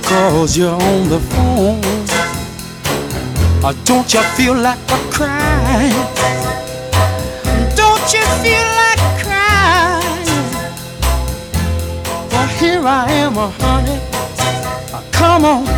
'cause you're on the phone. Don't you feel like a crying? Don't you feel like crying? Well, here I am, honey. Come on.